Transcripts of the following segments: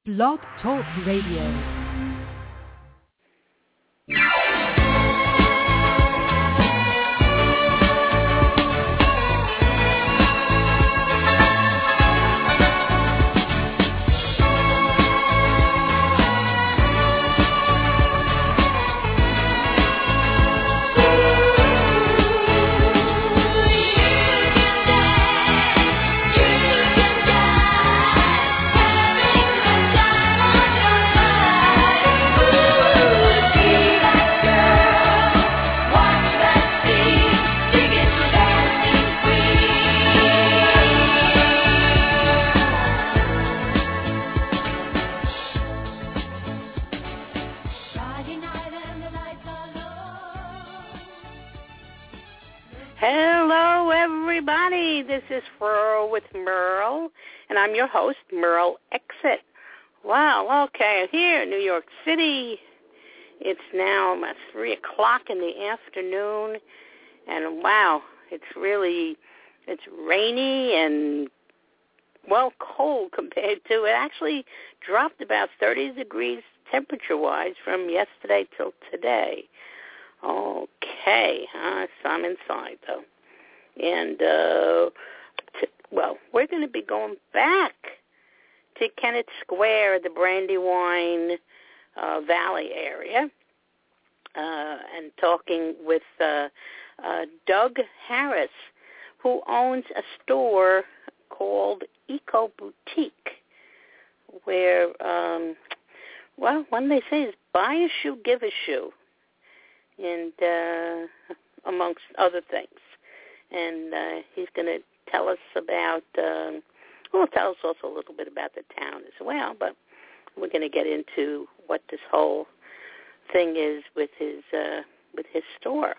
Blog Talk Radio. Hello, everybody. This is Furl with Merle, and I'm your host, Merle Exit. Wow, okay, here in New York City, it's now 3 o'clock in the afternoon, and wow, it's rainy and, well, cold compared to, it actually dropped about 30 degrees temperature-wise from yesterday till today. Okay, so I'm inside, though. And, we're going to be going back to Kennett Square, the Brandywine Valley area, and talking with Doug Harris, who owns a store called Eco Boutique, where, one they say is buy a shoe, give a shoe. And amongst other things. And he's going to tell us about, tell us also a little bit about the town as well, but we're going to get into what this whole thing is with his store.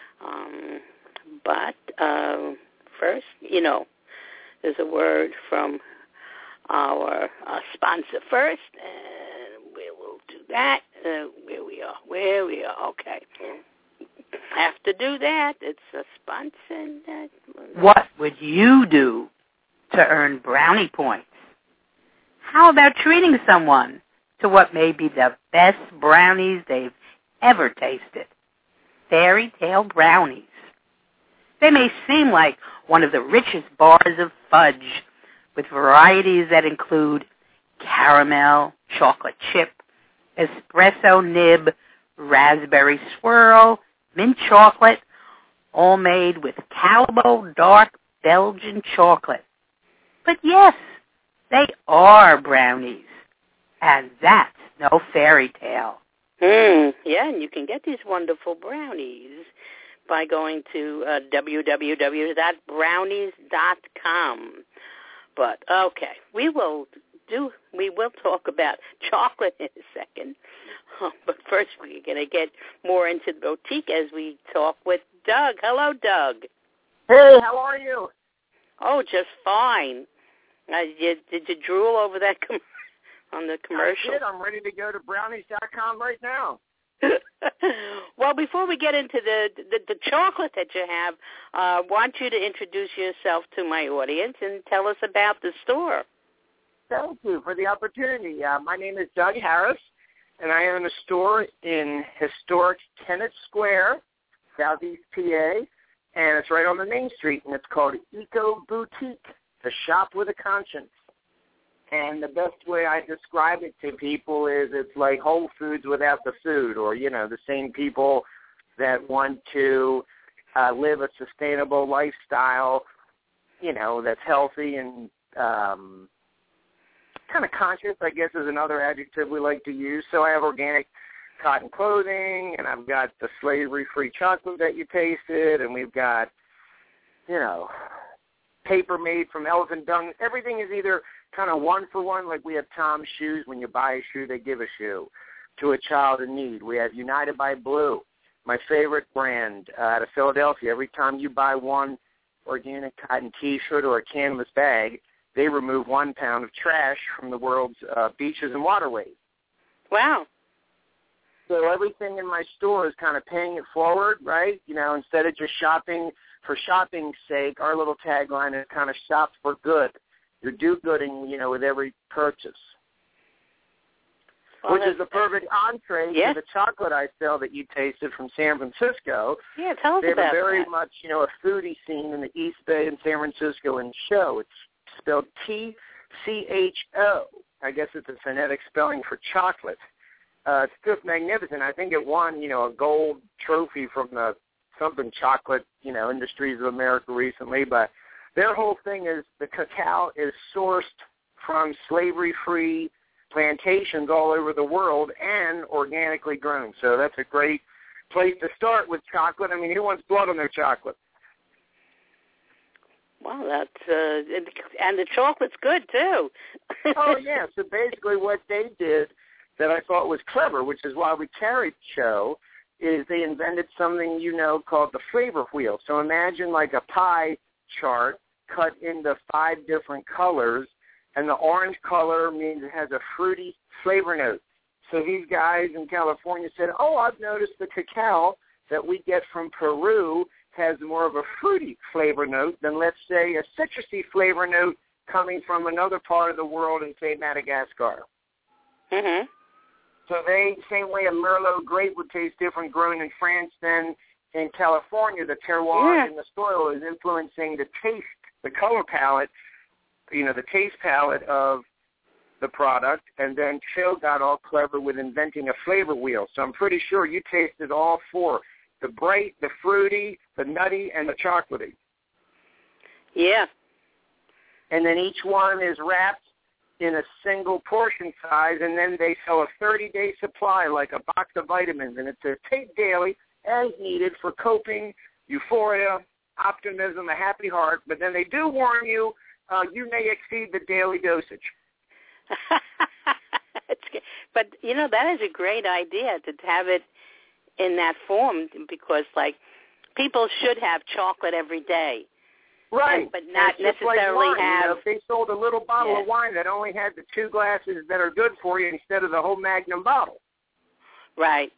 But first, there's a word from our sponsor first, and we will do that. Where we are. Okay. Have to do that. It's a sponsor. What would you do to earn brownie points? How about treating someone to what may be the best brownies they've ever tasted? Fairy Tale Brownies. They may seem like one of the richest bars of fudge, with varieties that include caramel, chocolate chip, espresso nib, raspberry swirl, mint chocolate, all made with Calbo dark Belgian chocolate. But yes, they are brownies, and that's no fairy tale. Yeah, and you can get these wonderful brownies by going to www.brownies.com. But, okay, we will talk about chocolate in a second. But first, we're going to get more into the boutique as we talk with Doug. Hello, Doug. Hey, how are you? Oh, just fine. Did you drool over that on the commercial? I did. I'm ready to go to brownies.com right now. Well, before we get into the chocolate that you have, I want you to introduce yourself to my audience and tell us about the store. Thank you for the opportunity. My name is Doug Harris, and I own a store in historic Kennett Square, Southeast PA, and it's right on the main street, and it's called Eco Boutique, the shop with a conscience. And the best way I describe it to people is it's like Whole Foods without the food, or, the same people that want to live a sustainable lifestyle, that's healthy and kind of conscious, I guess, is another adjective we like to use. So I have organic cotton clothing, and I've got the slavery-free chocolate that you tasted, and we've got, paper made from elephant dung. Everything is either kind of one-for-one, like we have Tom's Shoes. When you buy a shoe, they give a shoe to a child in need. We have United by Blue, my favorite brand out of Philadelphia. Every time you buy one organic cotton T-shirt or a canvas bag, they remove 1 pound of trash from the world's beaches and waterways. Wow. So everything in my store is kind of paying it forward, right? Instead of just shopping for shopping's sake, our little tagline is kind of shop for good. You're do-gooding, with every purchase. which is the perfect entree yeah. to the chocolate I sell that you tasted from San Francisco. Yeah, tell us they have about a very that. much, a foodie scene in the East Bay in San Francisco and show. It's spelled T-C-H-O. I guess it's a phonetic spelling for chocolate. It's just magnificent. I think it won, a gold trophy from the something chocolate, Industries of America recently. But their whole thing is the cacao is sourced from slavery-free plantations all over the world and organically grown. So that's a great place to start with chocolate. I mean, who wants blood on their chocolate? Wow, that's and the chocolate's good too. Oh yeah. So basically, what they did that I thought was clever, which is why we carried the show, is they invented something called the flavor wheel. So imagine like a pie chart cut into 5 different colors, and the orange color means it has a fruity flavor note. So these guys in California said, I've noticed the cacao that we get from Peru has more of a fruity flavor note than, let's say, a citrusy flavor note coming from another part of the world in, say, Madagascar. Mm-hmm. So same way a Merlot grape would taste different grown in France than in California, the terroir in the soil is influencing the taste, the color palette, the taste palette of the product, and then Phil got all clever with inventing a flavor wheel. So I'm pretty sure you tasted all 4, the bright, the fruity, the nutty, and the chocolatey. Yeah. And then each one is wrapped in a single portion size, and then they sell a 30-day supply like a box of vitamins, and it says take daily as needed for coping, euphoria, optimism, a happy heart, but then they do warn you, you may exceed the daily dosage. But, that is a great idea to have it in that form because, people should have chocolate every day. Right. But not necessarily like wine, have... if they sold a little bottle of wine that only had the 2 glasses that are good for you instead of the whole Magnum bottle. Right.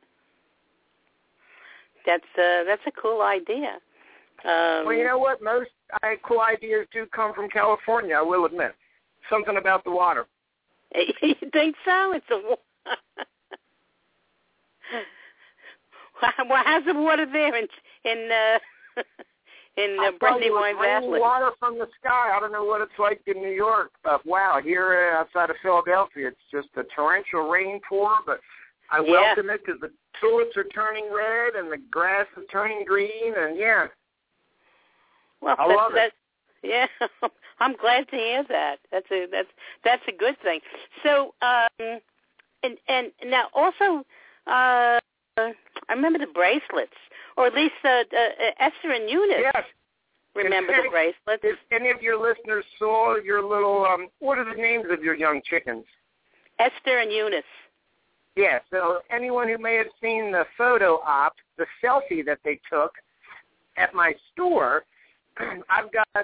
That's a cool idea. Well, you know what? Most cool ideas do come from California, I will admit. Something about the water. You think so? It's a well, how's the water there in Brandywine Valley? Water from the sky. I don't know what it's like in New York, but wow, here outside of Philadelphia, it's just a torrential rain pour. But I welcome it because the tulips are turning red and the grass is turning green, and well, I love it. Yeah, I'm glad to hear that. That's a good thing. So, and now also, I remember the bracelets, or at least Esther and Eunice. Yes. Remember the bracelets? If any of your listeners saw your little, what are the names of your young chickens? Esther and Eunice. Yeah, so anyone who may have seen the photo op, the selfie that they took at my store, I've got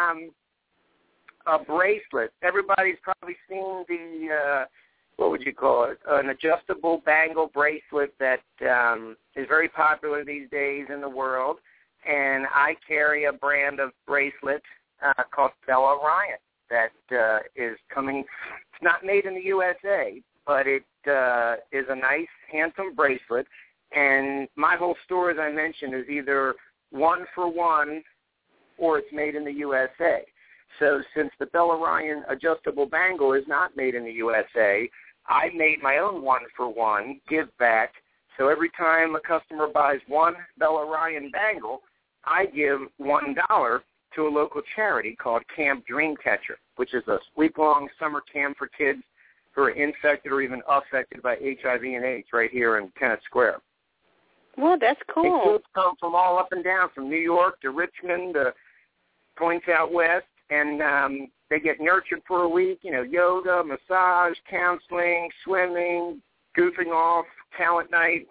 a bracelet. Everybody's probably seen the, what would you call it, an adjustable bangle bracelet that is very popular these days in the world. And I carry a brand of bracelet called Bella Ryan that is coming. It's not made in the USA, but it is a nice, handsome bracelet. And my whole store, as I mentioned, is either 1-for-1 or it's made in the USA. So since the Bella Ryan adjustable bangle is not made in the USA, I made my own 1-for-1 give back. So every time a customer buys one Bella Ryan bangle, I give $1 to a local charity called Camp Dreamcatcher, which is a week-long summer camp for kids who are infected or even affected by HIV and AIDS right here in Kennett Square. Well, that's cool. And kids come from all up and down, from New York to Richmond to points out west, and they get nurtured for a week, yoga, massage, counseling, swimming, goofing off, talent night.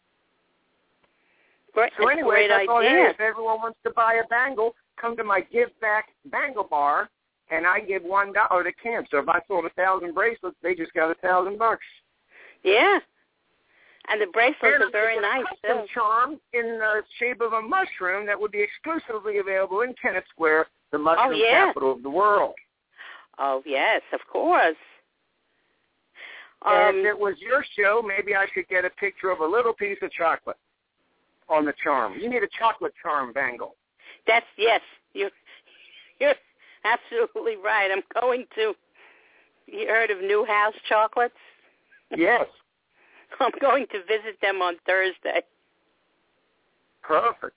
Right. So anyway, I thought, hey, if everyone wants to buy a bangle, come to my Give Back Bangle Bar, and I give $1 to camp. So if I sold 1,000 bracelets, they just got $1,000. Yeah. And the bracelets are very nice, too. A charm in the shape of a mushroom that would be exclusively available in Kennett Square, the mushroom capital of the world. Oh, yes, of course. And if it was your show, maybe I should get a picture of a little piece of chocolate on the charm. You need a chocolate charm bangle. Yes, you're absolutely right. I'm going to. You heard of New House Chocolates? Yes. I'm going to visit them on Thursday. Perfect.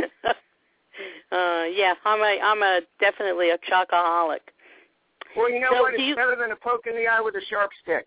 Yeah, I'm definitely a chocoholic. Well, you know what? It's better than a poke in the eye with a sharp stick.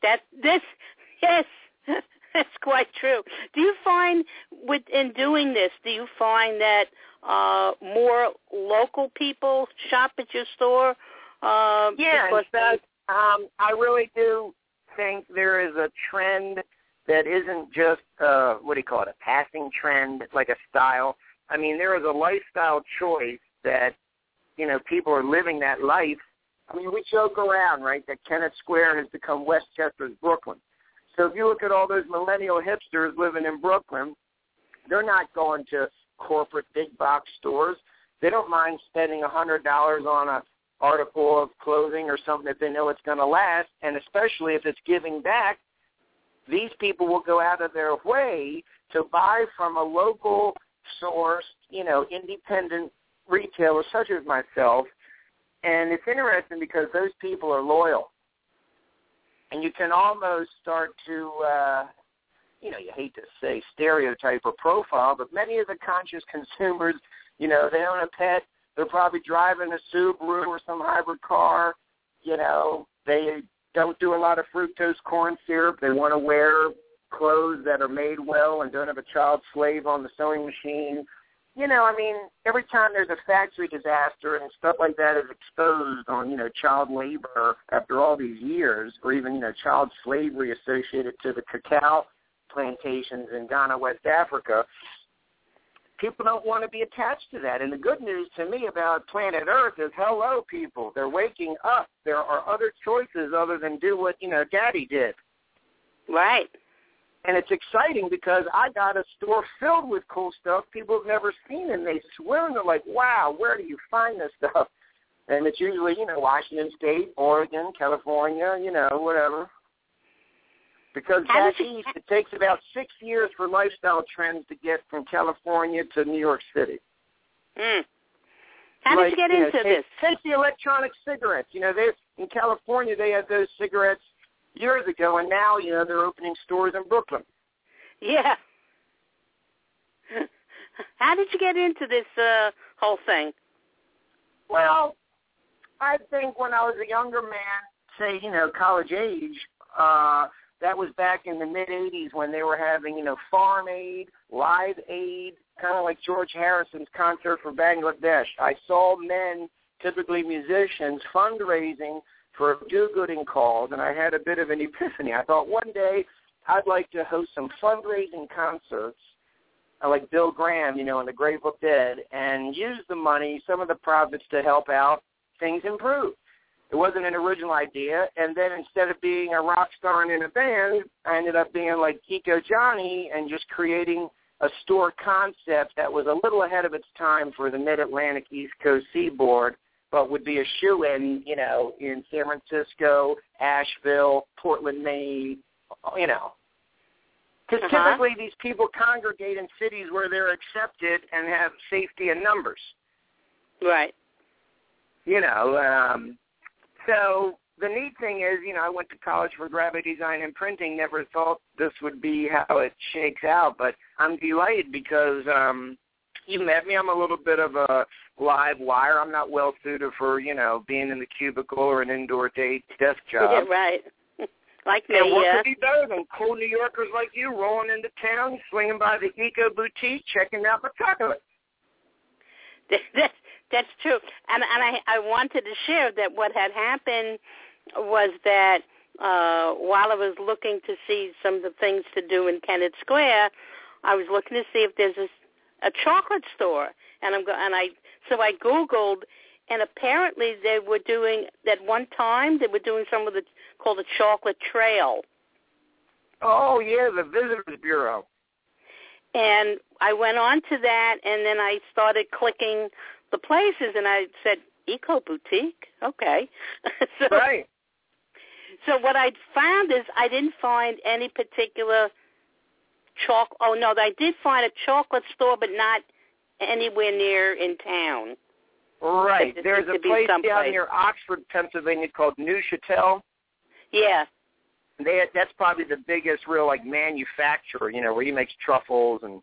Yes, that's quite true. Do you find in doing this, do you find that more local people shop at your store? Yeah, in fact, I really do think there is a trend that isn't just, a passing trend, like a style. I mean, there is a lifestyle choice that, people are living that life. I mean, we joke around, right, that Kennett Square has become Westchester's Brooklyn. So if you look at all those millennial hipsters living in Brooklyn, they're not going to corporate big box stores. They don't mind spending $100 on an article of clothing or something that they know it's going to last, and especially if it's giving back, these people will go out of their way to buy from a local source, independent retailer such as myself. And it's interesting because those people are loyal. And you can almost start to, you hate to say stereotype or profile, but many of the conscious consumers, they own a pet. They're probably driving a Subaru or some hybrid car. They don't do a lot of fructose corn syrup. They want to wear clothes that are made well and don't have a child slave on the sewing machine. Every time there's a factory disaster and stuff like that is exposed on, child labor after all these years, or even, child slavery associated to the cacao plantations in Ghana, West Africa, people don't want to be attached to that. And the good news to me about planet Earth is, hello, people. They're waking up. There are other choices other than do what, Daddy did. Right. And it's exciting because I got a store filled with cool stuff people have never seen, and they swear, and they're like, wow, where do you find this stuff? And it's usually, Washington State, Oregon, California, whatever. Because back east, it takes about 6 years for lifestyle trends to get from California to New York City. How did you get into this? Take the electronic cigarettes. In California, they had those cigarettes years ago, and now, they're opening stores in Brooklyn. Yeah. How did you get into this whole thing? Well, I think when I was a younger man, say, college age, that was back in the mid-'80s when they were having, Farm Aid, Live Aid, kind of like George Harrison's concert for Bangladesh. I saw men, typically musicians, fundraising for a do-gooding cause, and I had a bit of an epiphany. I thought one day I'd like to host some fundraising concerts, like Bill Graham, in the Grave Book Dead, and use the money, some of the profits to help out things improve. It wasn't an original idea, and then instead of being a rock star and in a band, I ended up being like Kiko Johnny and just creating a store concept that was a little ahead of its time for the Mid-Atlantic East Coast seaboard, but would be a shoe-in, in San Francisco, Asheville, Portland, Maine, Because typically these people congregate in cities where they're accepted and have safety in numbers. Right. So the neat thing is, I went to college for graphic design and printing, never thought this would be how it shakes out, but I'm delighted because you met me. I'm a little bit of a live wire. I'm not well suited for, being in the cubicle or an indoor desk job. Yeah, right. Like me, and what could be better than cool New Yorkers like you rolling into town, swinging by the Eco Boutique, checking out my chocolate? That's true. And I wanted to share that what had happened was that while I was looking to see some of the things to do in Kennett Square, I was looking to see if there's a chocolate store. So I Googled, and apparently they were doing, at one time, they were doing some of the, called the Chocolate Trail. Oh, yeah, the Visitors Bureau. And I went on to that, and then I started clicking the places, and I said, Eco Boutique? Okay. Right. So what I found is I didn't find any particular Oh, no, I did find a chocolate store, but not anywhere near in town. Right. There's a place down near Oxford, Pennsylvania called Neuchâtel. Yeah. That's probably the biggest real, like, manufacturer, you know, where he makes truffles and...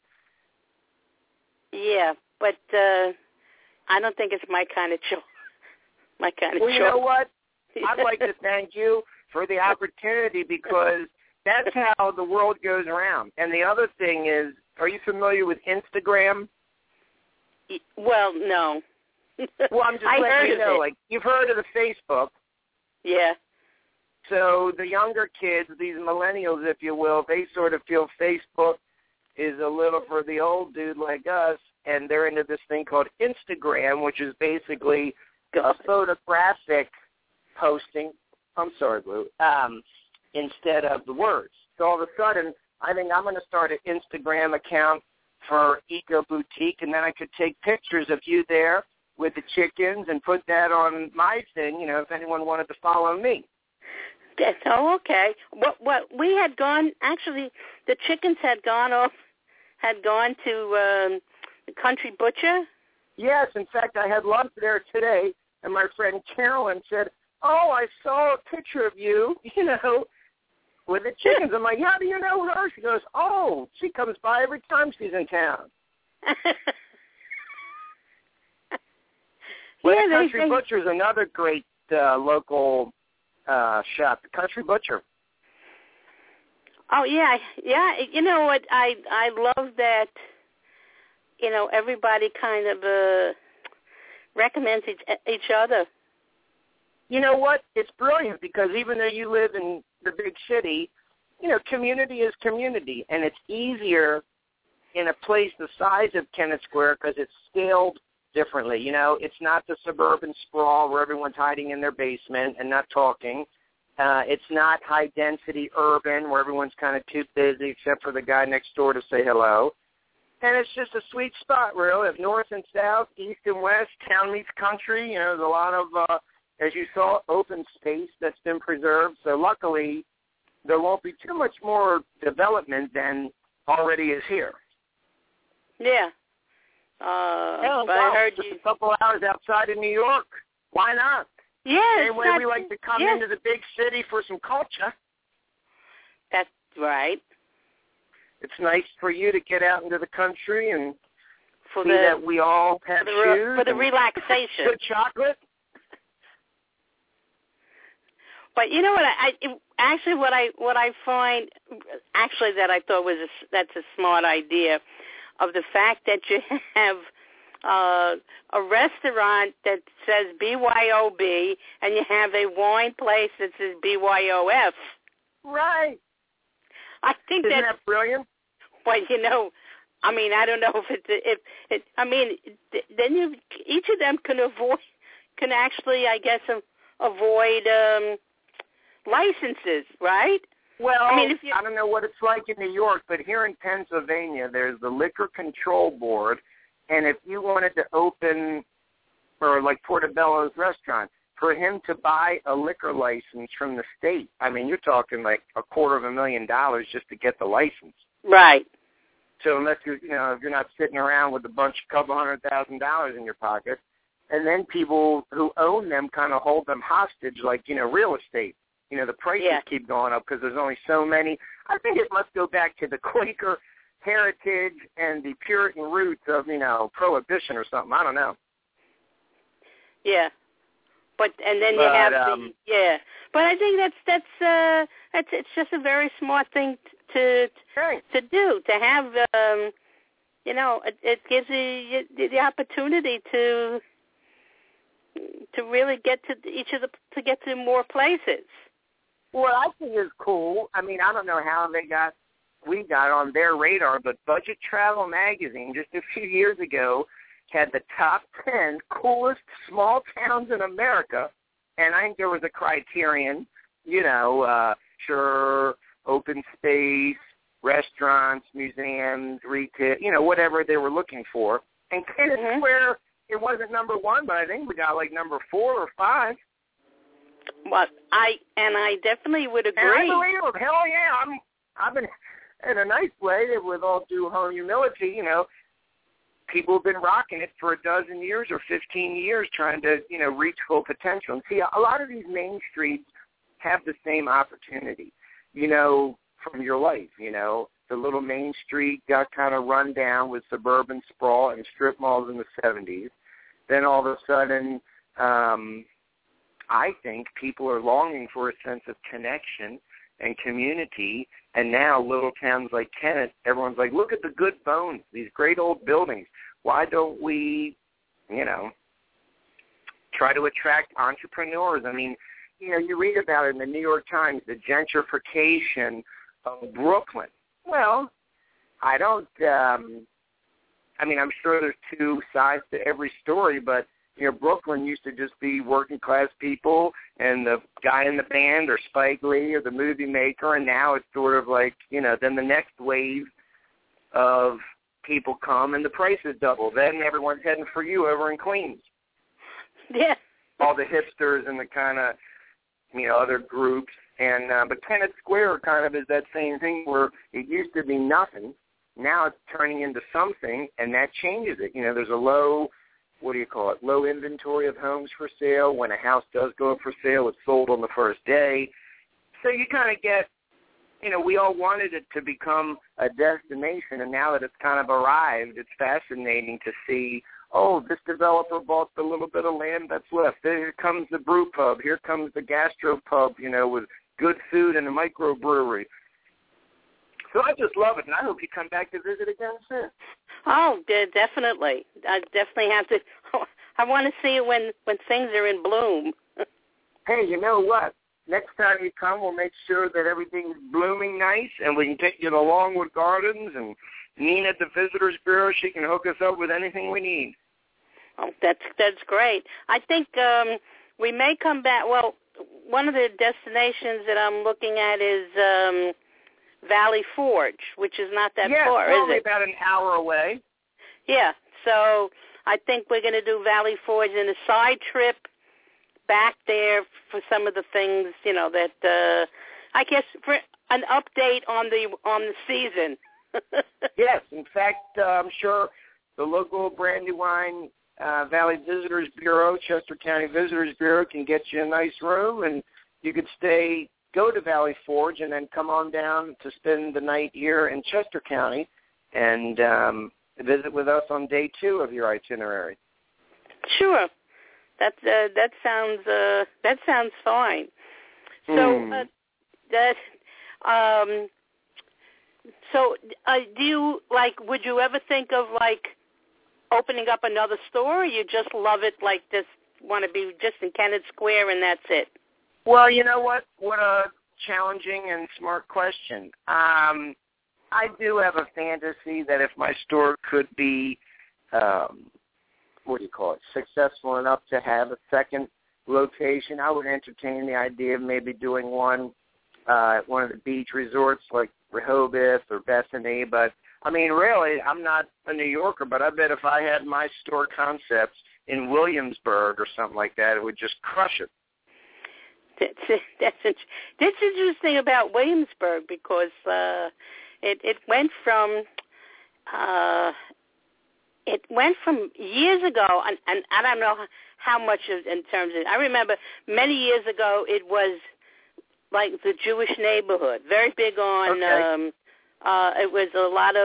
Yeah, but I don't think it's my kind of chocolate. Well, you know what? I'd like to thank you for the opportunity because that's how the world goes around. And the other thing is, are you familiar with Instagram? Well, no. Well, I'm just letting you know, like, you've heard of the Facebook. Yeah. So the younger kids, these millennials, if you will, they sort of feel Facebook is a little for the old dude like us, and they're into this thing called Instagram, which is basically a photographic posting. I'm sorry, Lou. Instead of the words. So all of a sudden, I think I'm going to start an Instagram account for Eco Boutique, and then I could take pictures of you there with the chickens and put that on my thing, you know, if anyone wanted to follow me. Oh, okay. What we had gone, actually, the chickens had gone to the Country Butcher. Yes, in fact, I had lunch there today, and my friend Carolyn said, "Oh, I saw a picture of you, you know, with the chickens." I'm like, "How do you know her?" She goes, "Oh, she comes by every time she's in town." Well, the Country Butcher is another great local shop, the Country Butcher. Oh, yeah. You know what? I love that, you know, everybody kind of recommends each other. You know what? It's brilliant because even though you live in the big city, you know, community is community, and it's easier in a place the size of Kennett Square because it's scaled differently. You know, it's not the suburban sprawl where everyone's hiding in their basement and not talking. It's not high-density urban where everyone's kind of too busy except for the guy next door to say hello. And it's just a sweet spot, really, of north and south, east and west, town meets country. You know, there's a lot of, as you saw, open space that's been preserved. So luckily, there won't be too much more development than already is here. Yeah. But I heard just a couple hours outside of New York. Why not? Yeah. Same way we like to come into the big city for some culture. That's right. It's nice for you to get out into the country and see that we all have shoes. For the relaxation. Good chocolate. But you know what? What I find actually that I thought was that's a smart idea, of the fact that you have a restaurant that says BYOB and you have a wine place that says BYOF. Right. I think Isn't that brilliant? Well, you know, I mean, I don't know then each of them can actually, I guess, avoid licenses, right? Well, I don't know what it's like in New York, but here in Pennsylvania, there's the Liquor Control Board, and if you wanted to open, or like Portobello's restaurant, for him to buy a liquor license from the state, I mean, you're talking like $250,000 just to get the license. Right. So unless if you're not sitting around with a couple $100,000 in your pocket, and then people who own them kind of hold them hostage, like, real estate. The prices keep going up because there's only so many. I think it must go back to the Quaker heritage and the Puritan roots of, Prohibition or something. I don't know. Yeah. But you have But I think that's it's just a very smart thing to do, to have it gives you the opportunity to really get to get to more places. What I think is cool, I mean, I don't know how we got on their radar, but Budget Travel Magazine just a few years ago had the top 10 coolest small towns in America, and I think there was a criterion, open space, restaurants, museums, retail, whatever they were looking for. And Kennett Square, it wasn't number one, but I think we got like number 4 or 5. Well, I definitely would agree. And I believe them. Hell yeah, I've been in a nice way, with all due humility, you know. People have been rocking it for 12 years or 15 years, trying to, you know, reach full potential. And see, a lot of these main streets have the same opportunity, you know, from your life. You know, the little main street got kind of run down with suburban sprawl and strip malls in the 70s. Then all of a sudden, I think people are longing for a sense of connection and community. And now little towns like Kennett, everyone's like, look at the good bones, these great old buildings. Why don't we, you know, try to attract entrepreneurs? I mean, you know, you read about it in the New York Times, the gentrification of Brooklyn. Well, I don't, I mean, I'm sure there's two sides to every story, but, you know, Brooklyn used to just be working class people and the guy in the band or Spike Lee or the movie maker, and now it's sort of like, you know, then the next wave of people come and the prices double. Then everyone's heading for you over in Queens. Yeah. All the hipsters and the kind of, you know, other groups. And but Kennett Square kind of is that same thing where it used to be nothing. Now it's turning into something, and that changes it. You know, there's a low inventory of homes for sale. When a house does go up for sale, it's sold on the first day. So you kind of get, you know, we all wanted it to become a destination, and now that it's kind of arrived, it's fascinating to see, oh, this developer bought the little bit of land that's left. Here comes the brew pub. Here comes the gastro pub, you know, with good food and a microbrewery. So I just love it, and I hope you come back to visit again soon. Oh, definitely. I definitely have to. I want to see it when things are in bloom. Hey, you know what? Next time you come, we'll make sure that everything's blooming nice, and we can take you to Longwood Gardens, and Nina at the Visitors Bureau, she can hook us up with anything we need. Oh, that's great. I think we may come back. Well, one of the destinations that I'm looking at is Valley Forge, which is not that far, is it? Yeah, about an hour away. Yeah, so I think we're going to do Valley Forge and a side trip back there for some of the things, you know, that I guess for an update on the season. Yes, in fact, I'm sure the local Brandywine Valley Visitors Bureau, Chester County Visitors Bureau, can get you a nice room, and you could go to Valley Forge and then come on down to spend the night here in Chester County and visit with us on day 2 of your itinerary. Sure. That sounds fine. So do you would you ever think of opening up another store, or you just love it just want to be just in Kennett Square and that's it? Well, you know what? What a challenging and smart question. I do have a fantasy that if my store could be successful enough to have a second location, I would entertain the idea of maybe doing one at one of the beach resorts like Rehoboth or Bethany. But, I mean, really, I'm not a New Yorker, but I bet if I had my store concepts in Williamsburg or something like that, it would just crush it. That's interesting about Williamsburg because it went from years ago, and I don't know how much in terms of. I remember many years ago it was like the Jewish neighborhood, very big on. Okay. It was a lot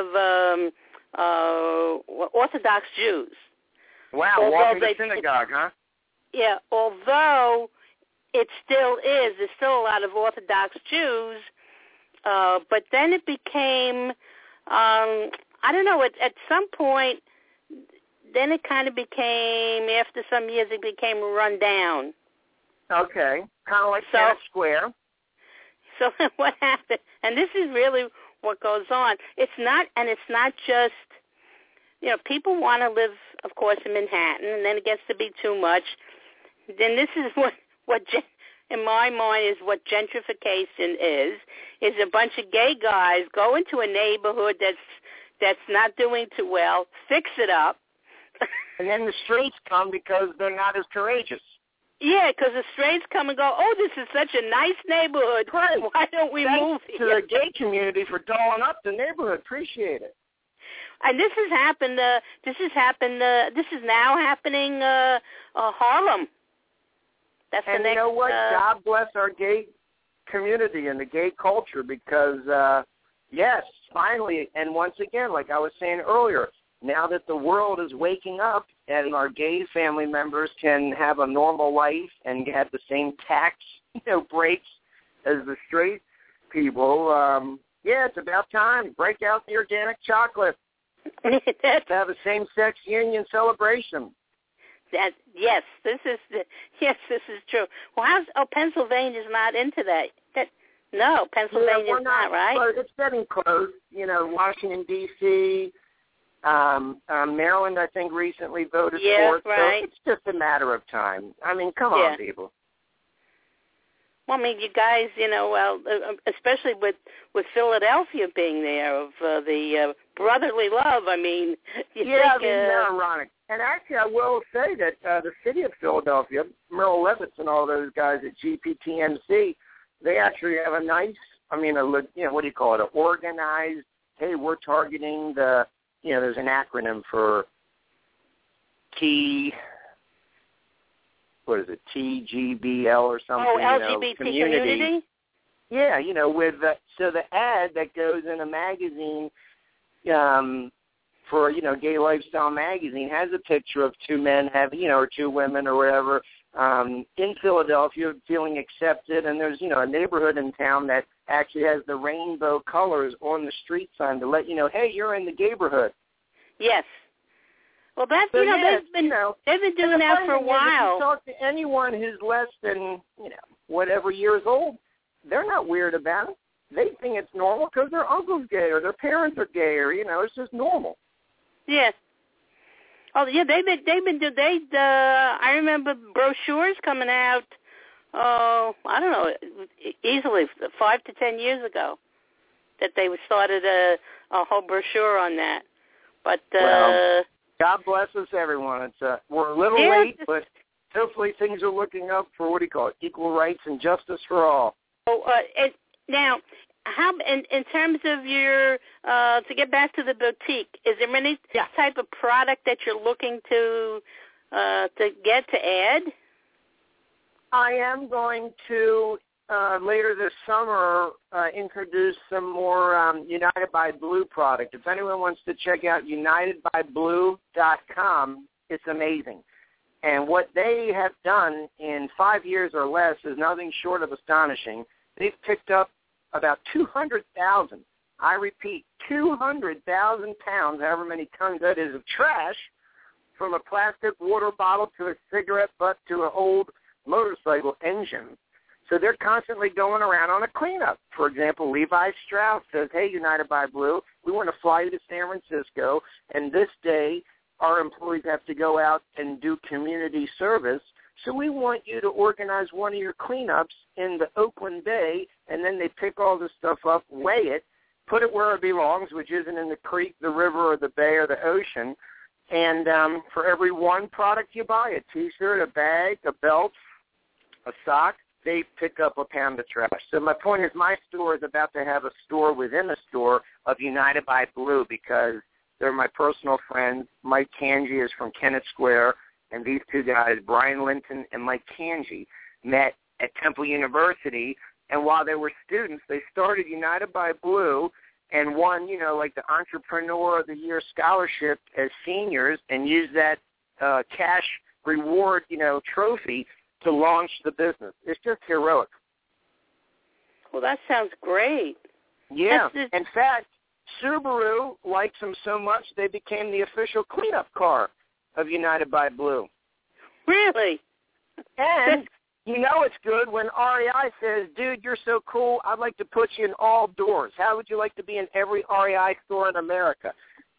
of Orthodox Jews. Wow, walking to synagogue, huh? Yeah, although it still is. There's still a lot of Orthodox Jews, but then it became, I don't know, at some point, then it kind of became, after some years, it became run down. Okay, kind of like Kennett Square. So what happened, and this is really what goes on, it's not just, you know, people want to live, of course, in Manhattan, and then it gets to be too much. Then this is what in my mind is what gentrification is a bunch of gay guys go into a neighborhood that's not doing too well, fix it up. And then the streets come because they're not as courageous. Yeah, because the straights come and go, oh, this is such a nice neighborhood. Right. Why don't we move to here? the gay community for dolling up the neighborhood. Appreciate it. And this has happened. This is now happening. Harlem. That's and the next. You know what? God bless our gay community and the gay culture because, yes, finally, and once again, like I was saying earlier, now that the world is waking up and our gay family members can have a normal life and have the same tax, breaks as the straight people, yeah, it's about time. Break out the organic chocolate. To have a same-sex union celebration. Yes, this is true. Well, Pennsylvania's not into that. No, Pennsylvania's not, right? But it's getting close. Washington D.C., Maryland, I think, recently voted for it. Right. So it's just a matter of time. I mean, come on, people. Well, I mean, you guys, especially with Philadelphia being there, of the brotherly love. I mean, they're ironic. And actually, I will say that the city of Philadelphia, Merrill Levitz and all those guys at GPTMC, they actually have a nice, what do you call it, an organized, hey, we're targeting the, there's an acronym for TGBL or something. Oh, LGBT community? Yeah, with so the ad that goes in a magazine for, Gay Lifestyle magazine has a picture of two men or two women or whatever in Philadelphia feeling accepted, and there's, a neighborhood in town that actually has the rainbow colors on the street sign to let you know, hey, you're in the gayborhood. Yes. Well, that's, so, they've been doing that for a while. If you talk to anyone who's less than, whatever years old, they're not weird about it. They think it's normal because their uncle's gay or their parents are gay or, it's just normal. Yeah. Oh, yeah, I remember brochures coming out, I don't know, easily 5 to 10 years ago that they started a whole brochure on that. But, well, God bless us, everyone. It's we're a little late, but hopefully things are looking up for, equal rights and justice for all. Oh, and now, how in terms of your to get back to the boutique, is there any type of product that you're looking to get to add? I am going to later this summer introduce some more United by Blue product. If anyone wants to check out UnitedByBlue.com, it's amazing. And what they have done in 5 years or less is nothing short of astonishing. They've picked up about 200,000, I repeat, 200,000 pounds, however many tons that is, of trash, from a plastic water bottle to a cigarette butt to an old motorcycle engine. So they're constantly going around on a cleanup. For example, Levi Strauss says, hey, United by Blue, we want to fly you to San Francisco, and this day our employees have to go out and do community service. So we want you to organize one of your cleanups in the Oakland Bay, and then they pick all this stuff up, weigh it, put it where it belongs, which isn't in the creek, the river, or the bay, or the ocean. And for every one product you buy, a T-shirt, a bag, a belt, a sock, they pick up a pound of trash. So my point is my store is about to have a store within a store of United by Blue because they're my personal friends. Mike Kanji is from Kennett Square, and these two guys, Brian Linton and Mike Kanji, met at Temple University, and while they were students, they started United by Blue and won, like the Entrepreneur of the Year scholarship as seniors and used that cash reward, trophy to launch the business. It's just heroic. Well, that sounds great. Yeah. In fact, Subaru likes them so much they became the official cleanup car of United by Blue. Really? And it's good when REI says, dude, you're so cool, I'd like to put you in all doors. How would you like to be in every REI store in America?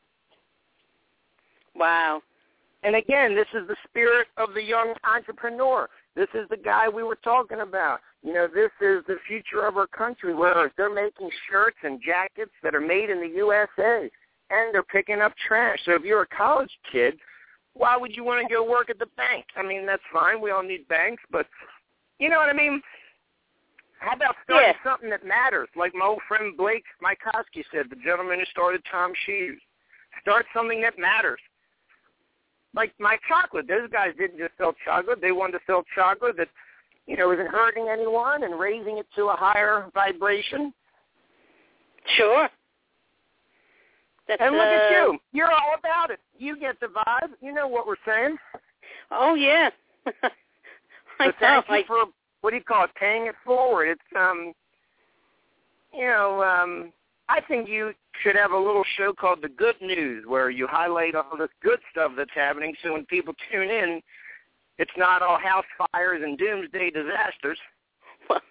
Wow. And again, this is the spirit of the young entrepreneur. This is the guy we were talking about. This is the future of our country. Where they're making shirts and jackets that are made in the USA, and they're picking up trash. So if you're a college kid why would you want to go work at the bank? I mean, that's fine. We all need banks, but you know what I mean? How about starting something that matters? Like my old friend Blake Mykoski said, the gentleman who started Tom's Shoes. Start something that matters. Like my chocolate. Those guys didn't just sell chocolate. They wanted to sell chocolate that, you know, isn't hurting anyone and raising it to a higher vibration. Sure. And look at you. You're all about it. You get the vibe. You know what we're saying. Oh, yeah. So thank you for, what do you call it, paying it forward. It's, you know, I think you should have a little show called The Good News where you highlight all this good stuff that's happening so when people tune in, it's not all house fires and doomsday disasters. Well,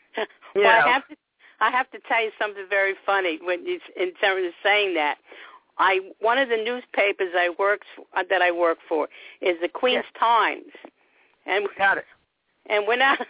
I have to tell you something very funny in terms of saying that. One of the newspapers that I work for is the Queen's Times, and got it. And we're not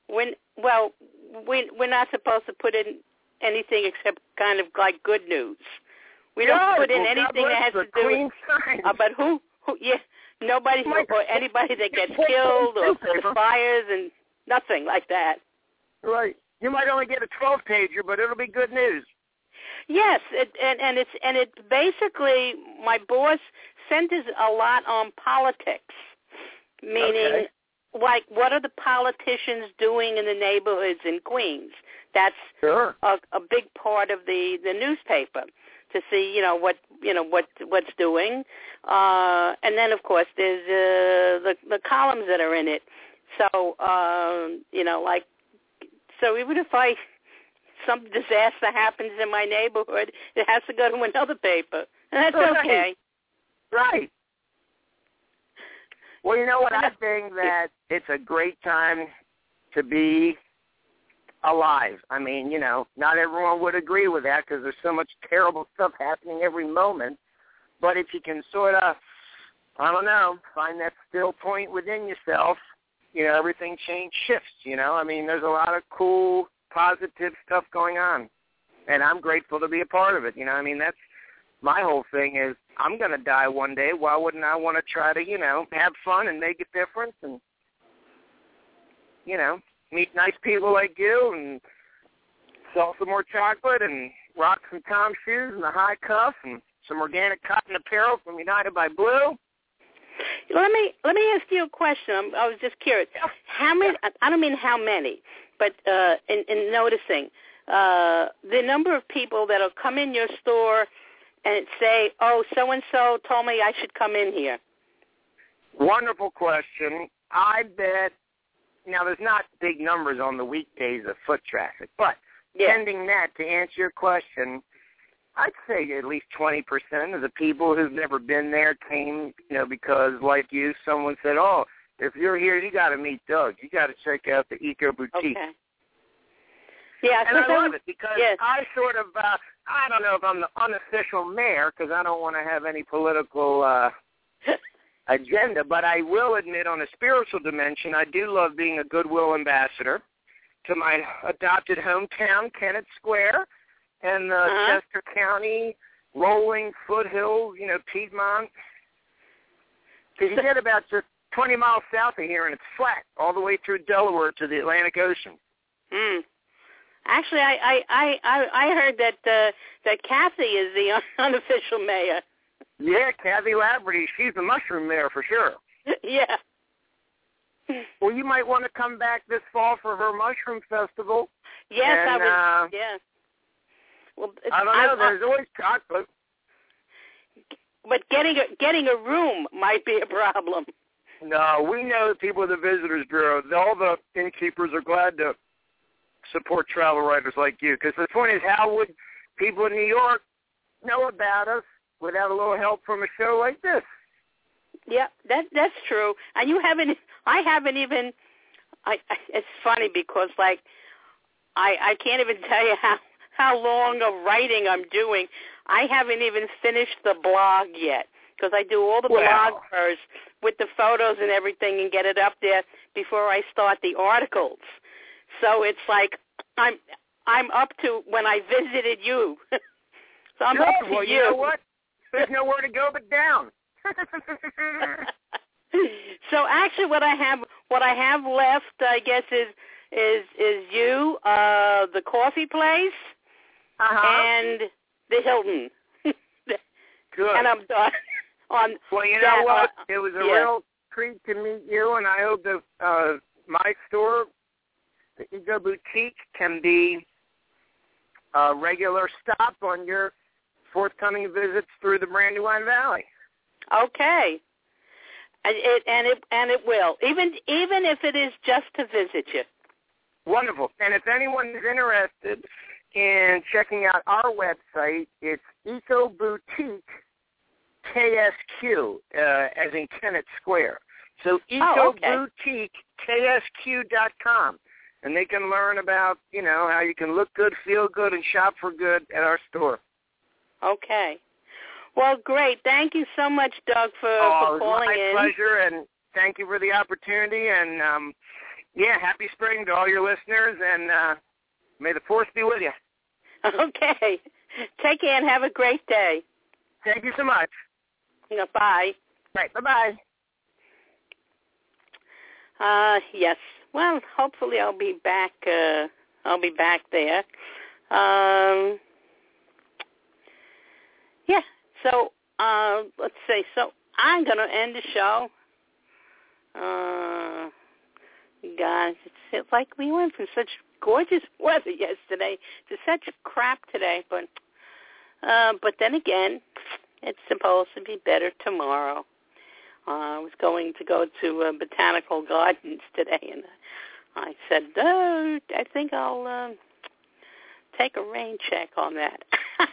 supposed to put in anything except kind of like good news. We don't put in anything that has to do with but who nobody or anybody that gets killed or the fires and nothing like that. Right. You might only get a 12-pager, but it'll be good news. Yes, it's basically my boss centers a lot on politics, meaning like what are the politicians doing in the neighborhoods in Queens? That's a big part of the newspaper to see what's doing, and then of course there's the columns that are in it. So so even if some disaster happens in my neighborhood, it has to go to another paper. And that's okay. Right. Well, you know what? I think that it's a great time to be alive. I mean, you know, not everyone would agree with that because there's so much terrible stuff happening every moment. But if you can sort of, I don't know, find that still point within yourself, you know, everything shifts, you know. I mean, there's a lot of cool, positive stuff going on, and I'm grateful to be a part of it. You know, I mean, that's my whole thing is I'm going to die one day. Why wouldn't I want to try to, you know, have fun and make a difference and, you know, meet nice people like you and sell some more chocolate and rock some Tom's Shoes and a high cuff and some organic cotton apparel from United by Blue. Let me ask you a question. I was just curious. How many? I don't mean how many, but in noticing the number of people that'll come in your store and say, "Oh, so and so told me I should come in here." Wonderful question. I bet. Now, there's not big numbers on the weekdays of foot traffic, but pending that, to answer your question, I'd say at least 20% of the people who've never been there came, you know, because, like you, someone said, "Oh, if you're here, you got to meet Doug. You got to check out the Eco Boutique." Okay. Yeah, and I love it because I sort of, I don't know if I'm the unofficial mayor because I don't want to have any political agenda, but I will admit on a spiritual dimension, I do love being a goodwill ambassador to my adopted hometown, Kennett Square, and Chester County, rolling foothills, you know, Piedmont. Because you get about just 20 miles south of here, and it's flat all the way through Delaware to the Atlantic Ocean. Actually, I heard that Kathy is the unofficial mayor. Yeah, Kathy Laverty. She's the mushroom mayor for sure. Yeah. Well, you might want to come back this fall for her mushroom festival. Yes, and, I was. Yeah. Well, I don't know. There's always chocolate. But getting a room might be a problem. No, we know the people at the Visitors Bureau. All the innkeepers are glad to support travel writers like you. Because the point is, how would people in New York know about us without a little help from a show like this? Yeah, that's true. And I haven't even. It's funny because I can't even tell you how long of writing I'm doing. I haven't even finished the blog yet because I do all the blog first with the photos and everything and get it up there before I start the articles. So it's like I'm up to when I visited you. So I'm up to you. You know what? There's nowhere to go but down. So actually, what I have left, I guess, is you, the coffee place, and the Hilton. Good. And I'm done. Well, you know what? It was a real treat to meet you, and I hope that my store, the Ego Boutique, can be a regular stop on your forthcoming visits through the Brandywine Valley. Okay. And it will, even if it is just to visit you. Wonderful. And if anyone is interested in checking out our website, it's Eco Boutique KSQ, as in Kennett Square. So EcoBoutiqueKSQ.com. And they can learn about, how you can look good, feel good, and shop for good at our store. Okay. Well, great. Thank you so much, Doug, for calling in. My pleasure, and thank you for the opportunity. And, happy spring to all your listeners, and may the force be with you. Okay. Take care and have a great day. Thank you so much. Bye. Right. Bye-bye. Yes. Well, hopefully I'll be back. I'll be back there. Yeah. So let's see. So I'm going to end the show. Guys, it's like we went from such gorgeous weather yesterday to such crap today. But then again, it's supposed to be better tomorrow. I was going to go to Botanical Gardens today, and I said, I think I'll take a rain check on that.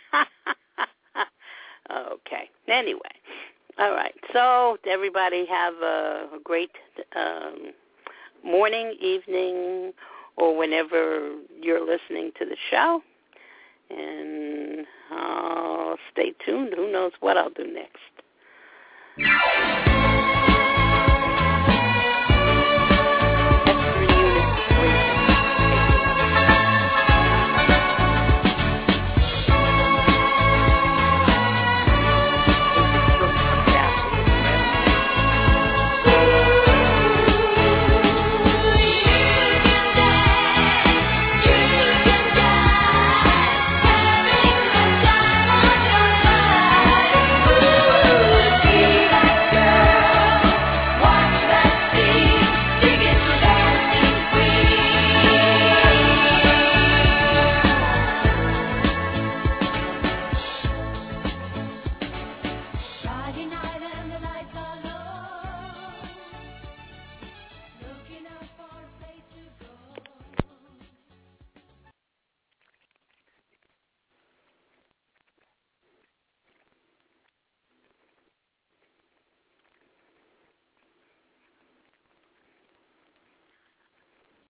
Okay. Anyway. All right. So everybody have a great morning, evening, or whenever you're listening to the show. And I'll stay tuned. Who knows what I'll do next.